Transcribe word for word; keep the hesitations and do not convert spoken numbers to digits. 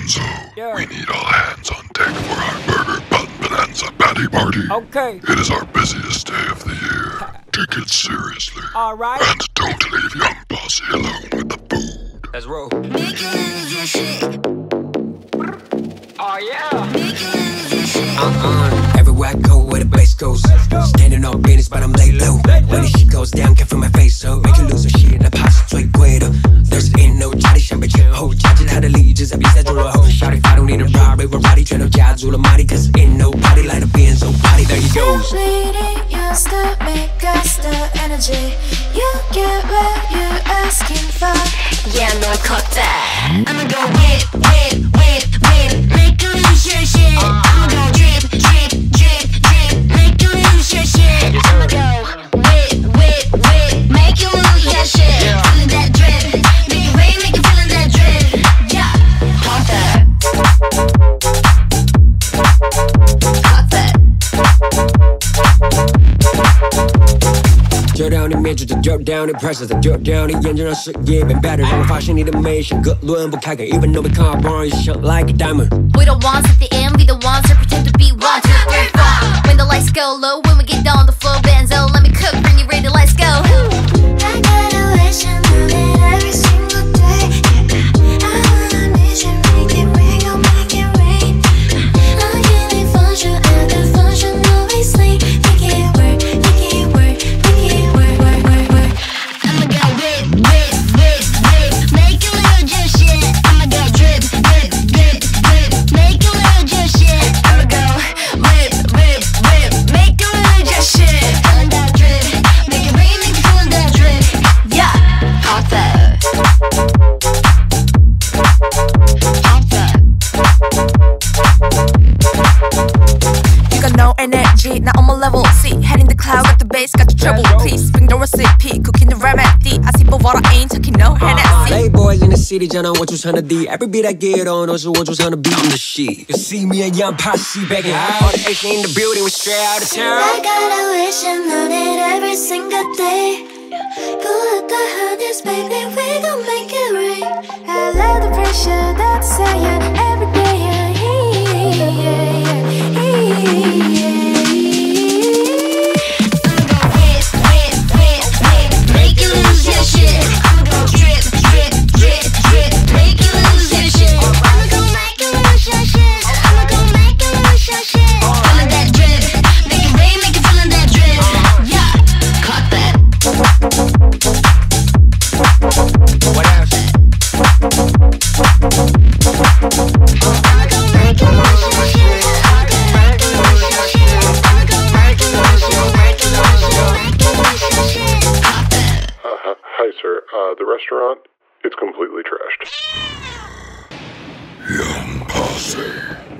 Enzo, Yeah. we need all hands on deck for our Burger Bun Bonanza Patty Party. Okay. It is our busiest day of the year. Take it seriously. All right. And don't leave young Bossy alone with the food. Let's roll. Make you lose your shit. Oh yeah. Make you lose your shit. Uh-uh. Everywhere I go, where the bass goes. Standing on business, but I'm laid low. When the shit goes down, can't feel my face, so make you lose your shit. 나 파스트레이 quitter. There's ain't no 자리 샴페치 호 자질하는 리즈 잡이사 줄러 호 Shout if I don't need a ride, everybody tryna 자줄러 말이 cause ain't nobody like a Benzo party. There you go. Bleeding used to make us the energy. You get what you're asking for. Yeah, no, I caught that. I'ma go whip, whip, whip, whip. Make you lose your shit. I'ma go drip, drip, drip, drip. Make you lose your shit. I'ma go whip, whip, whip. Make you lose your shit. Feeling that drip. Make it rain, make you feeling that drip. Yeah, caught that. Caught that. Dirt down in midget, the dirt down in pressures, the dirt down in engine, shit, yeah, been better. On the fashion, need a mission, good look, but kaga, even though we can't burn your shit like a diamond. We the ones at the end, we the ones that pretend to be one, two, three, four. When the lights go low, when we get down the floor, Benzo, let me cook, bring you ready, let's go. I gotta wish I knew it every single day. I wanna need you, make it rain, I'll make it rain. I'm getting function, I can function, always sleep. Make it work, make it work, make it work, work, work, work. I'ma go whip, whip, whip, whip. Make you lose your shit. I'ma go drip, drip, drip, drip. Make you lose your shit. I'ma go whip, whip, whip. Make you lose your shit. Feeling that drip. Make it rain, make you feeling that drip. Yeah, caught that. Caught that. You got no energy, not on my level. See, head in the cloud, got the bass, got your trouble. Please bring the recipe, cooking the remedy. I see, but what I ain't talking no Hennessy. Hey boys in the city, John, what you tryna do? Every beat I get on, also what you tryna beat in the shit. You see me and young posse back in high. All the Asian in the building, we straight out of town. I gotta wish I knew it every single day. Go at the hardest, baby, we gon' make it rain. I love the pressure that's higher every day. Yeah, yeah, yeah, yeah. I'ma go whip, whip, whip, whip. Make you lose your shit. I'ma go drip, drip, drip, drip. Make you lose your shit. I'ma go make you lose your shit. I'ma go make you lose your shit. Feeling that drip. Make it rain, make it feeling that drip. Yeah, caught that. What else? I'ma go make you lose your shit. I'ma go make you lose your shit. I'ma go make you lose your shit. Make you lose your make you lose your shit. Caught that. Uh, hi, sir. Uh, the restaurant, it's completely trashed. Young Posse.